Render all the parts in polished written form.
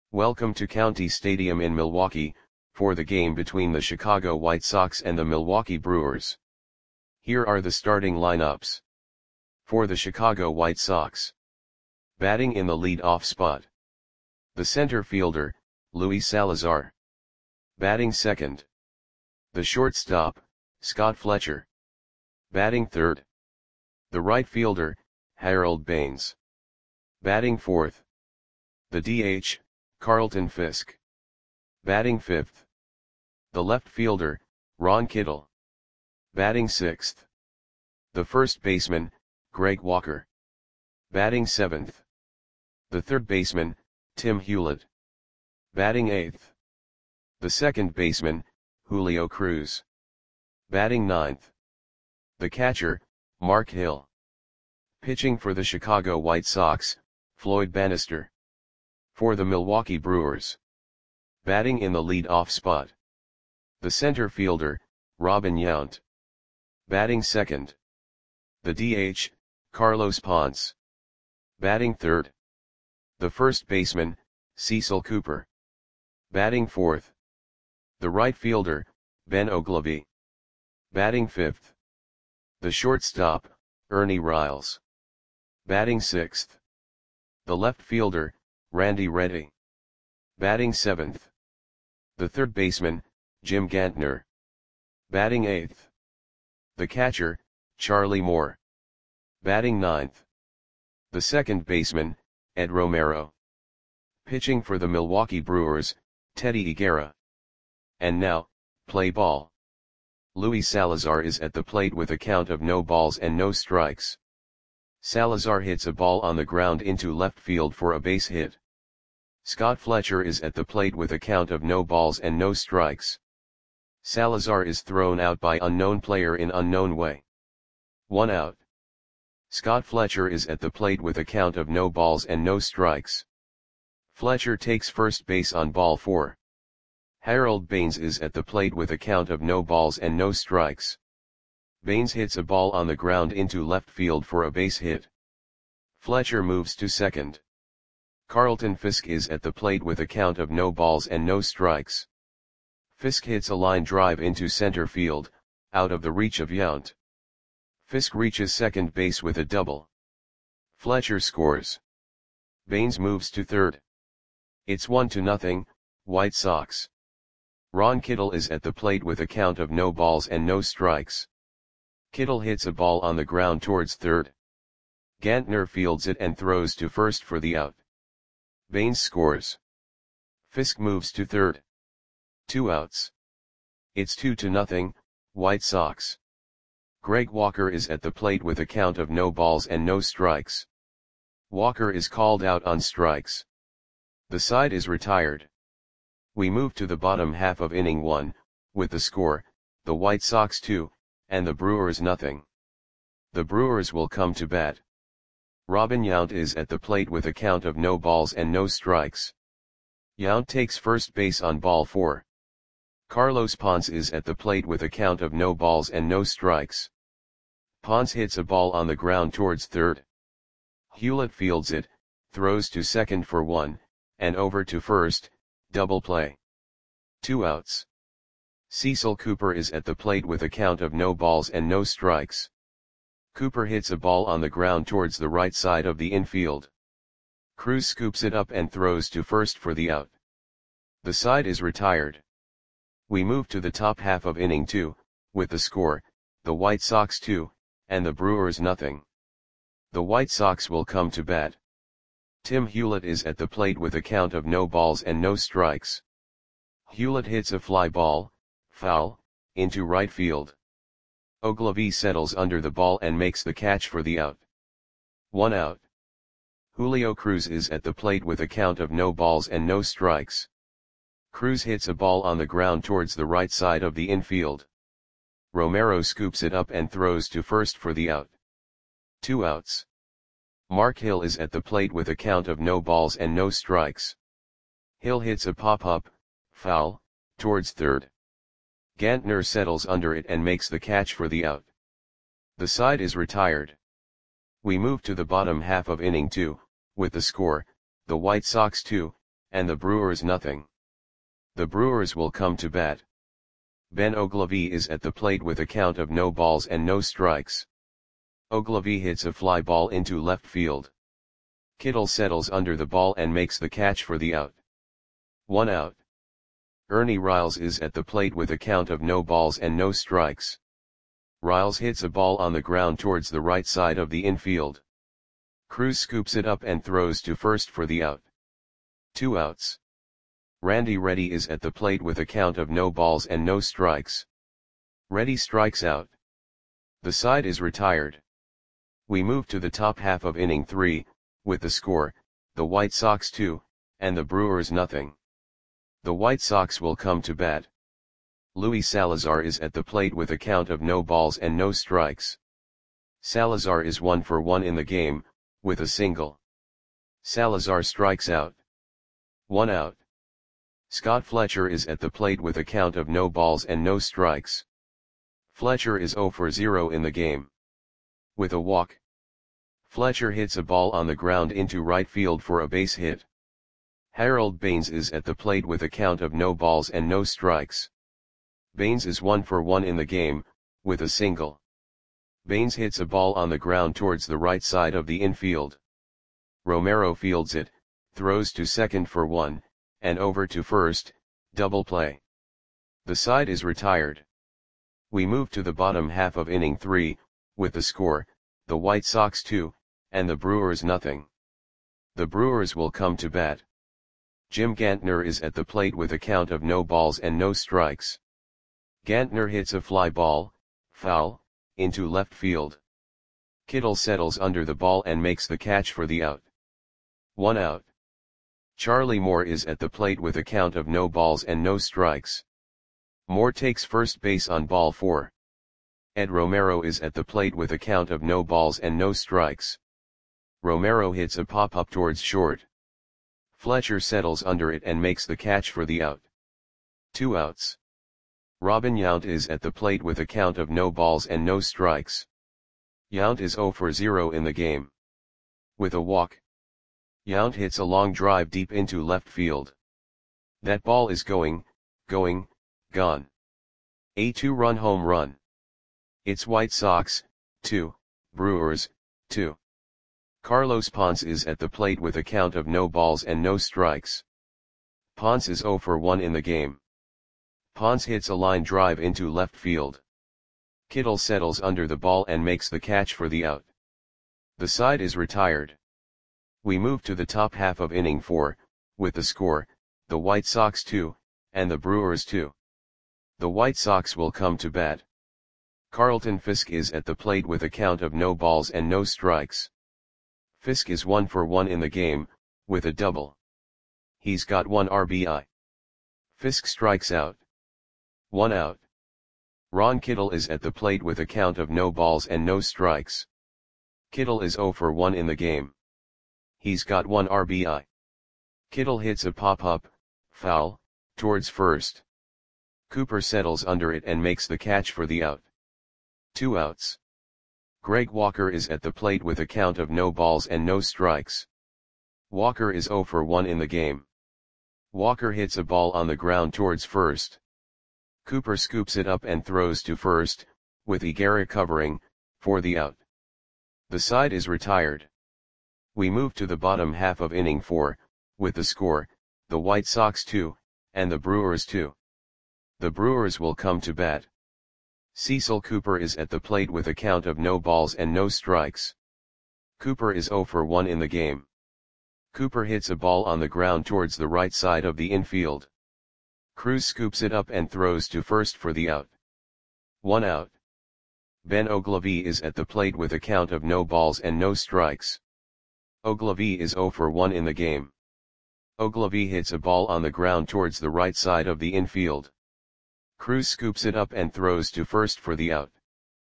Welcome to County Stadium in Milwaukee, for the game between the Chicago White Sox and the Milwaukee Brewers. Here are the starting lineups. For the Chicago White Sox. Batting in the lead-off spot. The center fielder, Luis Salazar. Batting second. The shortstop, Scott Fletcher. Batting third. The right fielder, Harold Baines. Batting fourth. The DH, Carlton Fisk. Batting fifth. The left fielder, Ron Kittle. Batting sixth. The first baseman, Greg Walker. Batting seventh. The third baseman, Tim Hewlett. Batting eighth. The second baseman, Julio Cruz. Batting ninth. The catcher, Mark Hill. Pitching for the Chicago White Sox, Floyd Bannister. For the Milwaukee Brewers. Batting in the lead-off spot. The center fielder, Robin Yount. Batting second. The DH, Carlos Ponce. Batting third. The first baseman, Cecil Cooper. Batting fourth. The right fielder, Ben Oglivie. Batting fifth. The shortstop, Ernie Riles. Batting sixth. The left fielder, Randy Reddy. Batting seventh. The third baseman, Jim Gantner. Batting eighth. The catcher, Charlie Moore. Batting ninth. The second baseman, Ed Romero. Pitching for the Milwaukee Brewers, Teddy Higuera. And now, play ball. Luis Salazar is at the plate with a count of no balls and no strikes. Salazar hits a ball on the ground into left field for a base hit. Scott Fletcher is at the plate with a count of no balls and no strikes. Salazar is thrown out by unknown player in unknown way. 1 out. Scott Fletcher is at the plate with a count of no balls and no strikes. Fletcher takes first base on ball 4. Harold Baines is at the plate with a count of no balls and no strikes. Baines hits a ball on the ground into left field for a base hit. Fletcher moves to second. Carlton Fisk is at the plate with a count of no balls and no strikes. Fisk hits a line drive into center field, out of the reach of Yount. Fisk reaches second base with a double. Fletcher scores. Baines moves to third. It's 1-0, White Sox. Ron Kittle is at the plate with a count of no balls and no strikes. Kittle hits a ball on the ground towards third. Gantner fields it and throws to first for the out. Baines scores. Fisk moves to third. 2 outs. It's 2-0, White Sox. Greg Walker is at the plate with a count of no balls and no strikes. Walker is called out on strikes. The side is retired. We move to the bottom half of inning 1, with the score, the White Sox 2, and the Brewers 0. The Brewers will come to bat. Robin Yount is at the plate with a count of no balls and no strikes. Yount takes first base on ball 4. Carlos Ponce is at the plate with a count of no balls and no strikes. Ponce hits a ball on the ground towards third. Hewlett fields it, throws to second for 1, and over to first, double play. 2 outs. Cecil Cooper is at the plate with a count of no balls and no strikes. Cooper hits a ball on the ground towards the right side of the infield. Cruz scoops it up and throws to first for the out. The side is retired. We move to the top half of inning 2, with the score, the White Sox 2, and the Brewers 0. The White Sox will come to bat. Tim Hewlett is at the plate with a count of no balls and no strikes. Hewlett hits a fly ball, foul, into right field. Oglivie settles under the ball and makes the catch for the out. 1 out. Julio Cruz is at the plate with a count of no balls and no strikes. Cruz hits a ball on the ground towards the right side of the infield. Romero scoops it up and throws to first for the out. 2 outs. Mark Hill is at the plate with a count of no balls and no strikes. Hill hits a pop-up, foul, towards third. Gantner settles under it and makes the catch for the out. The side is retired. We move to the bottom half of inning 2, with the score, the White Sox 2, and the Brewers nothing. The Brewers will come to bat. Ben Ogilvy is at the plate with a count of no balls and no strikes. Ogilvy hits a fly ball into left field. Kittle settles under the ball and makes the catch for the out. 1 out. Ernie Riles is at the plate with a count of no balls and no strikes. Riles hits a ball on the ground towards the right side of the infield. Cruz scoops it up and throws to first for the out. 2 outs. Randy Reddy is at the plate with a count of no balls and no strikes. Reddy strikes out. The side is retired. We move to the top half of inning 3, with the score, the White Sox 2, and the Brewers nothing. The White Sox will come to bat. Luis Salazar is at the plate with a count of no balls and no strikes. Salazar is 1 for 1 in the game, with a single. Salazar strikes out. 1 out. Scott Fletcher is at the plate with a count of no balls and no strikes. Fletcher is 0 for 0 in the game. With a walk. Fletcher hits a ball on the ground into right field for a base hit. Harold Baines is at the plate with a count of no balls and no strikes. Baines is 1 for 1 in the game, with a single. Baines hits a ball on the ground towards the right side of the infield. Romero fields it, throws to second for 1, and over to first, double play. The side is retired. We move to the bottom half of inning 3, with the score, the White Sox 2, and the Brewers nothing. The Brewers will come to bat. Jim Gantner is at the plate with a count of no balls and no strikes. Gantner hits a fly ball, foul, into left field. Kittle settles under the ball and makes the catch for the out. 1 out. Charlie Moore is at the plate with a count of no balls and no strikes. Moore takes first base on ball 4. Ed Romero is at the plate with a count of no balls and no strikes. Romero hits a pop-up towards short. Fletcher settles under it and makes the catch for the out. 2 outs. Robin Yount is at the plate with a count of no balls and no strikes. Yount is 0 for 0 in the game. With a walk. Yount hits a long drive deep into left field. That ball is going, gone. A 2-run home run. It's White Sox, 2, Brewers, 2. Carlos Ponce is at the plate with a count of no balls and no strikes. Ponce is 0 for 1 in the game. Ponce hits a line drive into left field. Kittle settles under the ball and makes the catch for the out. The side is retired. We move to the top half of inning 4, with the score, the White Sox 2, and the Brewers 2. The White Sox will come to bat. Carlton Fisk is at the plate with a count of no balls and no strikes. Fisk is 1 for 1 in the game, with a double. He's got 1 RBI. Fisk strikes out. 1 out. Ron Kittle is at the plate with a count of no balls and no strikes. Kittle is 0 for 1 in the game. He's got 1 RBI. Kittle hits a pop-up, foul, towards first. Cooper settles under it and makes the catch for the out. 2 outs. Greg Walker is at the plate with a count of no balls and no strikes. Walker is 0 for 1 in the game. Walker hits a ball on the ground towards first. Cooper scoops it up and throws to first, with Higuera covering, for the out. The side is retired. We move to the bottom half of inning 4, with the score, the White Sox 2, and the Brewers 2. The Brewers will come to bat. Cecil Cooper is at the plate with a count of no balls and no strikes. Cooper is 0 for 1 in the game. Cooper hits a ball on the ground towards the right side of the infield. Cruz scoops it up and throws to first for the out. 1 out. Ben Ogilvy is at the plate with a count of no balls and no strikes. Ogilvy is 0 for 1 in the game. Ogilvy hits a ball on the ground towards the right side of the infield. Cruz scoops it up and throws to first for the out.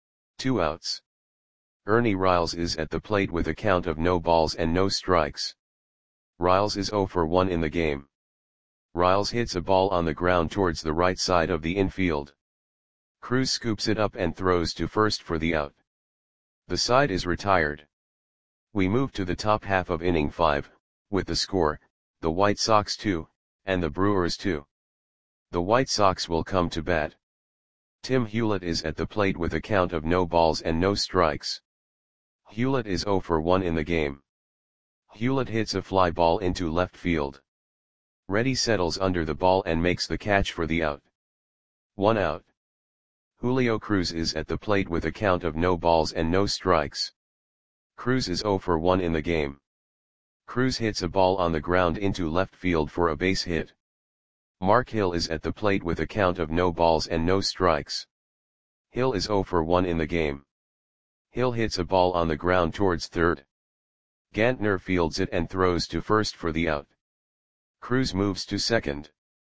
2 outs. Ernie Riles is at the plate with a count of no balls and no strikes. Riles is 0 for 1 in the game. Riles hits a ball on the ground towards the right side of the infield. Cruz scoops it up and throws to first for the out. The side is retired. We move to the top half of inning 5, with the score, the White Sox 2, and the Brewers 2. The White Sox will come to bat. Tim Hewlett is at the plate with a count of no balls and no strikes. Hewlett is 0 for 1 in the game. Hewlett hits a fly ball into left field. Reddy settles under the ball and makes the catch for the out. 1 out. Julio Cruz is at the plate with a count of no balls and no strikes. Cruz is 0 for 1 in the game. Cruz hits a ball on the ground into left field for a base hit. Mark Hill is at the plate with a count of no balls and no strikes. Hill is 0 for 1 in the game. Hill hits a ball on the ground towards third. Gantner fields it and throws to first for the out. Cruz moves to second.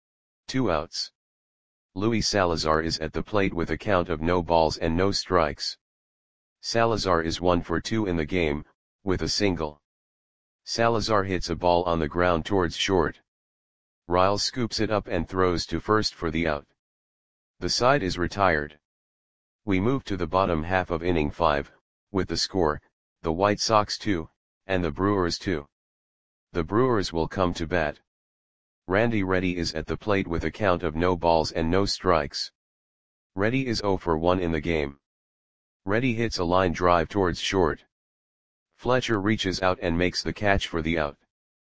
2 outs. Luis Salazar is at the plate with a count of no balls and no strikes. Salazar is 1 for 2 in the game, with a single. Salazar hits a ball on the ground towards short. Riles scoops it up and throws to first for the out. The side is retired. We move to the bottom half of inning 5, with the score, the White Sox 2, and the Brewers 2. The Brewers will come to bat. Randy Reddy is at the plate with a count of no balls and no strikes. Reddy is 0 for 1 in the game. Reddy hits a line drive towards short. Fletcher reaches out and makes the catch for the out.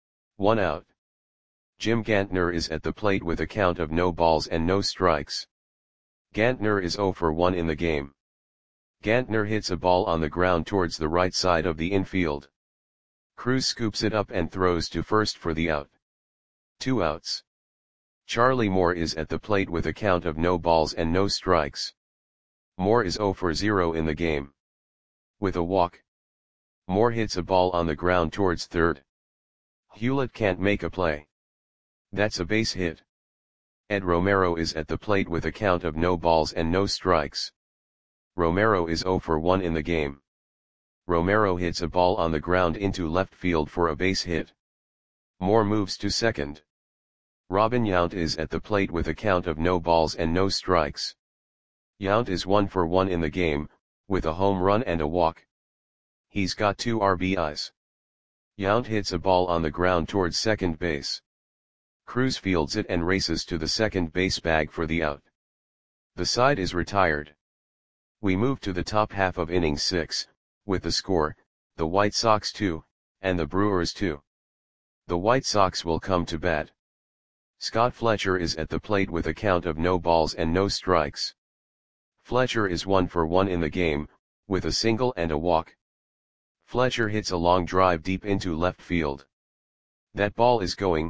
1 out. Jim Gantner is at the plate with a count of no balls and no strikes. Gantner is 0 for 1 in the game. Gantner hits a ball on the ground towards the right side of the infield. Cruz scoops it up and throws to first for the out. 2 outs. Charlie Moore is at the plate with a count of no balls and no strikes. Moore is 0 for 0 in the game. With a walk. Moore hits a ball on the ground towards third. Hewlett can't make a play. That's a base hit. Ed Romero is at the plate with a count of no balls and no strikes. Romero is 0 for 1 in the game. Romero hits a ball on the ground into left field for a base hit. Moore moves to second. Robin Yount is at the plate with a count of no balls and no strikes. Yount is 1 for 1 in the game, with a home run and a walk. He's got 2 RBIs. Yount hits a ball on the ground towards second base. Cruz fields it and races to the second base bag for the out. The side is retired. We move to the top half of inning 6, with the score, the White Sox 2, and the Brewers 2. The White Sox will come to bat. Scott Fletcher is at the plate with a count of no balls and no strikes. Fletcher is 1 for 1 in the game, with a single and a walk. Fletcher hits a long drive deep into left field. That ball is gone.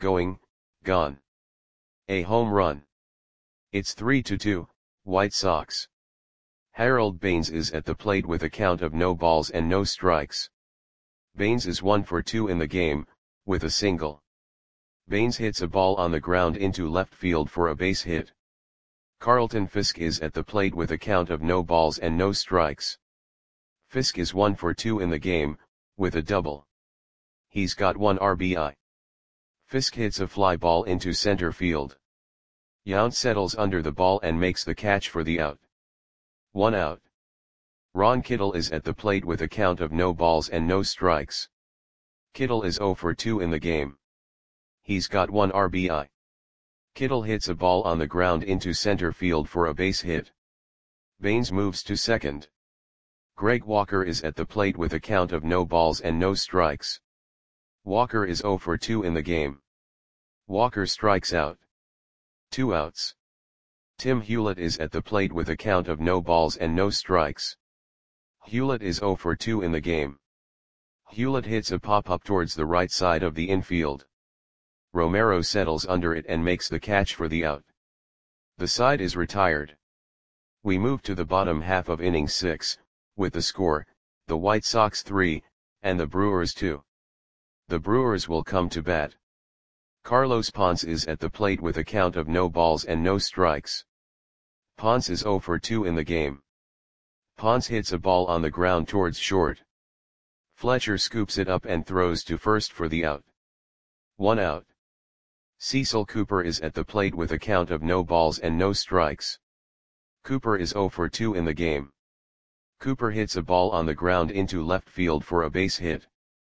A home run. It's 3-2, White Sox. Harold Baines is at the plate with a count of no balls and no strikes. Baines is 1 for 2 in the game, with a single. Baines hits a ball on the ground into left field for a base hit. Carlton Fisk is at the plate with a count of no balls and no strikes. Fisk is 1 for 2 in the game, with a double. He's got 1 RBI. Fisk hits a fly ball into center field. Yount settles under the ball and makes the catch for the out. 1 out. Ron Kittle is at the plate with a count of no balls and no strikes. Kittle is 0 for 2 in the game. He's got 1 RBI. Kittle hits a ball on the ground into center field for a base hit. Baines moves to second. Greg Walker is at the plate with a count of no balls and no strikes. Walker is 0 for 2 in the game. Walker strikes out. 2 outs. Tim Hewlett is at the plate with a count of no balls and no strikes. Hewlett is 0 for 2 in the game. Hewlett hits a pop-up towards the right side of the infield. Romero settles under it and makes the catch for the out. The side is retired. We move to the bottom half of inning 6, with the score, the White Sox 3, and the Brewers 2. The Brewers will come to bat. Carlos Ponce is at the plate with a count of no balls and no strikes. Ponce is 0 for 2 in the game. Ponce hits a ball on the ground towards short. Fletcher scoops it up and throws to first for the out. 1 out. Cecil Cooper is at the plate with a count of no balls and no strikes. Cooper is 0 for 2 in the game. Cooper hits a ball on the ground into left field for a base hit.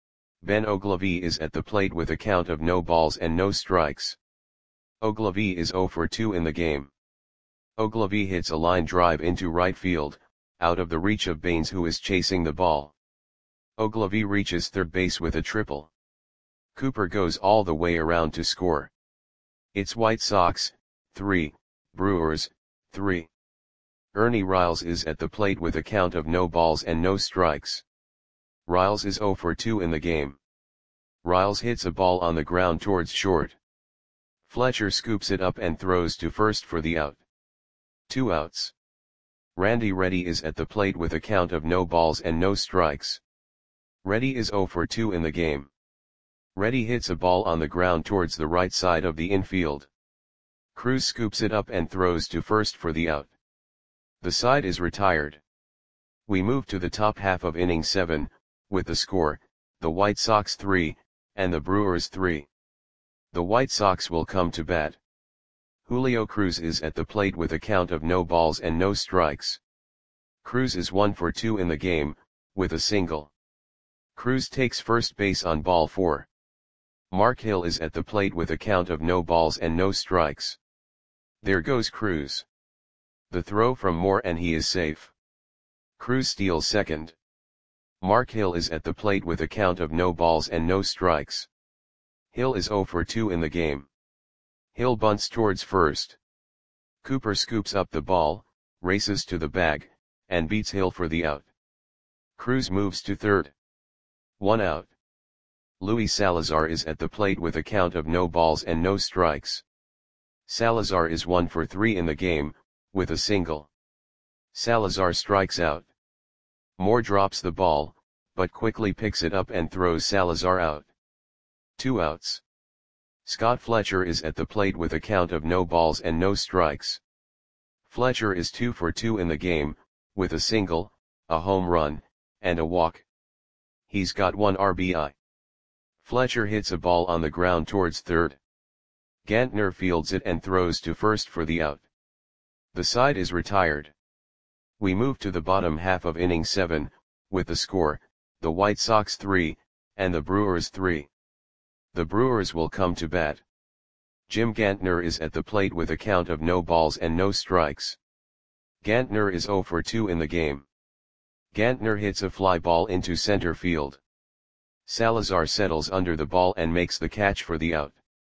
Ben Ogilvy is at the plate with a count of no balls and no strikes. Ogilvy is 0 for 2 in the game. Ogilvy hits a line drive into right field, out of the reach of Baines, who is chasing the ball. Ogilvy reaches third base with a triple. Cooper goes all the way around to score. It's White Sox, 3, Brewers, 3. Ernie Riles is at the plate with a count of no balls and no strikes. Riles is 0 for 2 in the game. Riles hits a ball on the ground towards short. Fletcher scoops it up and throws to first for the out. 2 outs. Randy Reddy is at the plate with a count of no balls and no strikes. Reddy is 0 for 2 in the game. Reddy hits a ball on the ground towards the right side of the infield. Cruz scoops it up and throws to first for the out. The side is retired. We move to the top half of inning 7, with the score, the White Sox 3, and the Brewers 3. The White Sox will come to bat. Julio Cruz is at the plate with a count of no balls and no strikes. Cruz is 1 for 2 in the game, with a single. Cruz takes first base on ball 4. Mark Hill is at the plate with a count of no balls and no strikes. There goes Cruz. The throw from Moore and he is safe. Cruz steals second. Mark Hill is at the plate with a count of no balls and no strikes. Hill is 0 for 2 in the game. Hill bunts towards first. Cooper scoops up the ball, races to the bag, and beats Hill for the out. Cruz moves to third. 1 out. Luis Salazar is at the plate with a count of no balls and no strikes. Salazar is 1 for 3 in the game, with a single. Salazar strikes out. Moore drops the ball, but quickly picks it up and throws Salazar out. 2 outs. Scott Fletcher is at the plate with a count of no balls and no strikes. Fletcher is 2 for 2 in the game, with a single, a home run, and a walk. He's got 1 RBI. Fletcher hits a ball on the ground towards third. Gantner fields it and throws to first for the out. The side is retired. We move to the bottom half of inning 7, with the score, the White Sox 3, and the Brewers 3. The Brewers will come to bat. Jim Gantner is at the plate with a count of no balls and no strikes. Gantner is 0 for 2 in the game. Gantner hits a fly ball into center field. Salazar settles under the ball and makes the catch for the out.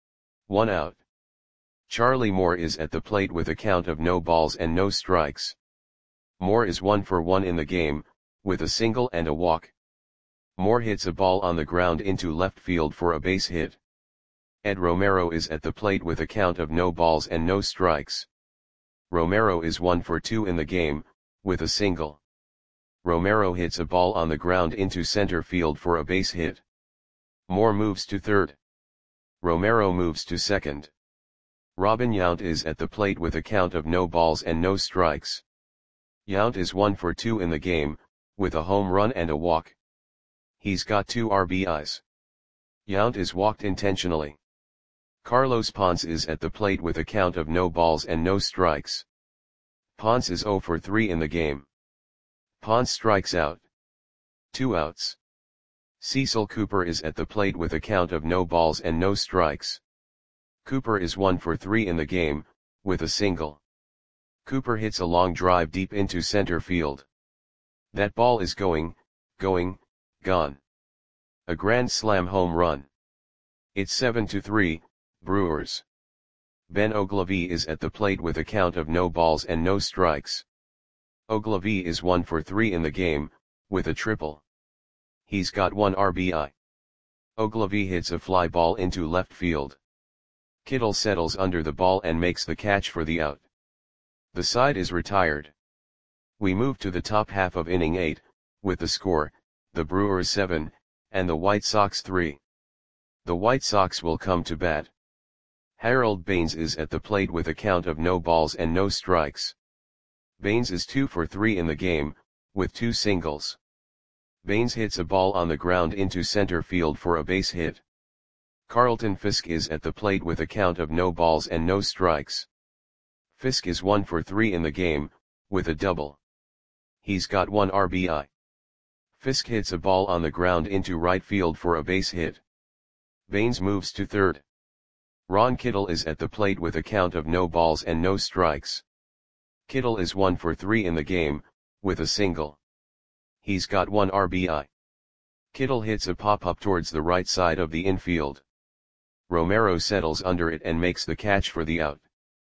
1 out. Charlie Moore is at the plate with a count of no balls and no strikes. Moore is 1 for 1 in the game, with a single and a walk. Moore hits a ball on the ground into left field for a base hit. Ed Romero is at the plate with a count of no balls and no strikes. Romero is 1 for 2 in the game, with a single. Romero hits a ball on the ground into center field for a base hit. Moore moves to third. Romero moves to second. Robin Yount is at the plate with a count of no balls and no strikes. Yount is 1 for 2 in the game, with a home run and a walk. He's got 2 RBIs. Yount is walked intentionally. Carlos Ponce is at the plate with a count of no balls and no strikes. Ponce is 0 for 3 in the game. Ponce strikes out. 2 outs. Cecil Cooper is at the plate with a count of no balls and no strikes. Cooper is 1 for 3 in the game, with a single. Cooper hits a long drive deep into center field. That ball is gone. A grand slam home run. It's 7-3, Brewers. Ben Ogilvy is at the plate with a count of no balls and no strikes. Ogilvy is 1 for 3 in the game, with a triple. He's got 1 RBI. Ogilvy hits a fly ball into left field. Kittle settles under the ball and makes the catch for the out. The side is retired. We move to the top half of inning 8, with the score, the Brewers 7, and the White Sox 3. The White Sox will come to bat. Harold Baines is at the plate with a count of no balls and no strikes. Baines is 2 for 3 in the game, with 2 singles. Baines hits a ball on the ground into center field for a base hit. Carlton Fisk is at the plate with a count of no balls and no strikes. Fisk is 1 for 3 in the game, with a double. He's got 1 RBI. Fisk hits a ball on the ground into right field for a base hit. Baines moves to third. Ron Kittle is at the plate with a count of no balls and no strikes. Kittle is 1 for 3 in the game, with a single. He's got 1 RBI. Kittle hits a pop-up towards the right side of the infield. Romero settles under it and makes the catch for the out.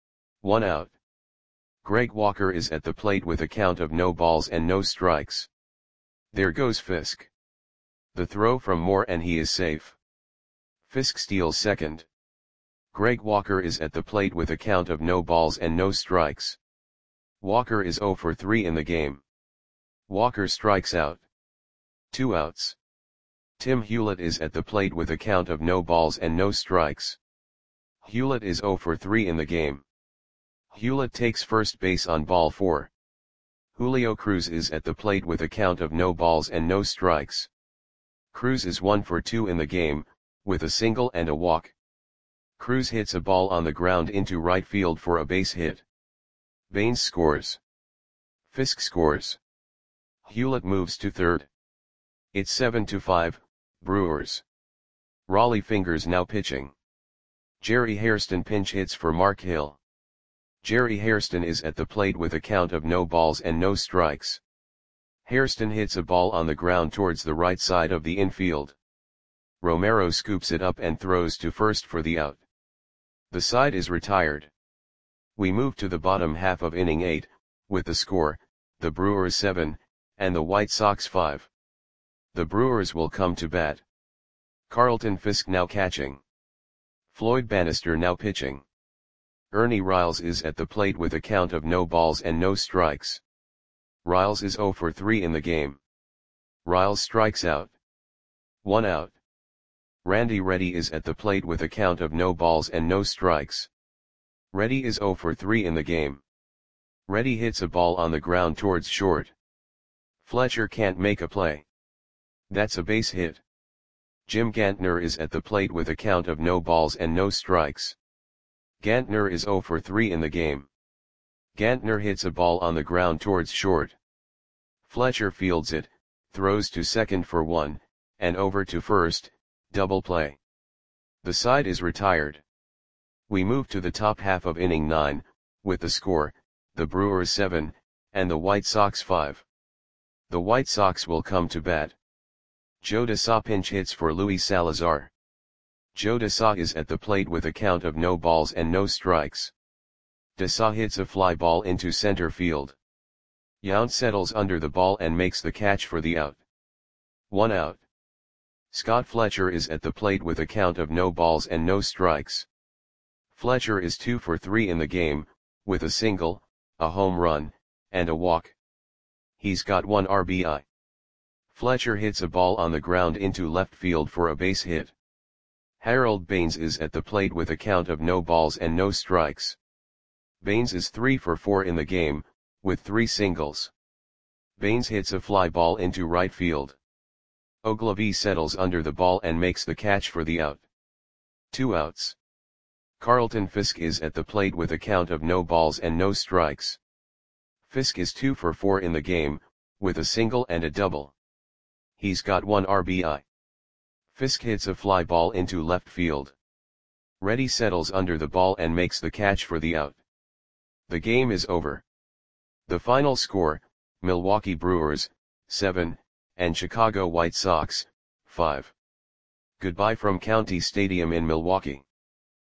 1 out. Greg Walker is at the plate with a count of no balls and no strikes. There goes Fisk. The throw from Moore and he is safe. Fisk steals second. Greg Walker is at the plate with a count of no balls and no strikes. Walker is 0 for 3 in the game. Walker strikes out. 2 outs. Tim Hewlett is at the plate with a count of no balls and no strikes. Hewlett is 0 for 3 in the game. Hewlett takes first base on ball 4. Julio Cruz is at the plate with a count of no balls and no strikes. Cruz is 1 for 2 in the game, with a single and a walk. Cruz hits a ball on the ground into right field for a base hit. Baines scores. Fisk scores. Hewlett moves to third. It's 7-5, Brewers. Raleigh Fingers now pitching. Jerry Hairston pinch hits for Mark Hill. Jerry Hairston is at the plate with a count of no balls and no strikes. Hairston hits a ball on the ground towards the right side of the infield. Romero scoops it up and throws to first for the out. The side is retired. We move to the bottom half of inning 8, with the score, the Brewers 7, and the White Sox 5. The Brewers will come to bat. Carlton Fisk now catching. Floyd Bannister now pitching. Ernie Riles is at the plate with a count of no balls and no strikes. Riles is 0 for 3 in the game. Riles strikes out. 1 out. Randy Reddy is at the plate with a count of no balls and no strikes. Reddy is 0 for 3 in the game. Reddy hits a ball on the ground towards short. Fletcher can't make a play. That's a base hit. Jim Gantner is at the plate with a count of no balls and no strikes. Gantner is 0 for 3 in the game. Gantner hits a ball on the ground towards short. Fletcher fields it, throws to second for 1, and over to first, double play. The side is retired. We move to the top half of inning 9, with the score, the Brewers 7, and the White Sox 5. The White Sox will come to bat. Joe DeSa pinch hits for Luis Salazar. Joe DeSa is at the plate with a count of no balls and no strikes. DeSa hits a fly ball into center field. Yount settles under the ball and makes the catch for the out. 1 out. Scott Fletcher is at the plate with a count of no balls and no strikes. Fletcher is 2 for 3 in the game, with a single, a home run, and a walk. He's got 1 RBI. Fletcher hits a ball on the ground into left field for a base hit. Harold Baines is at the plate with a count of no balls and no strikes. Baines is 3 for 4 in the game, with 3 singles. Baines hits a fly ball into right field. Ogilvie settles under the ball and makes the catch for the out. 2 outs. Carlton Fisk is at the plate with a count of no balls and no strikes. Fisk is 2 for 4 in the game, with a single and a double. He's got 1 RBI. Fisk hits a fly ball into left field. Reddy settles under the ball and makes the catch for the out. The game is over. The final score, Milwaukee Brewers, 7, and Chicago White Sox, 5. Goodbye from County Stadium in Milwaukee.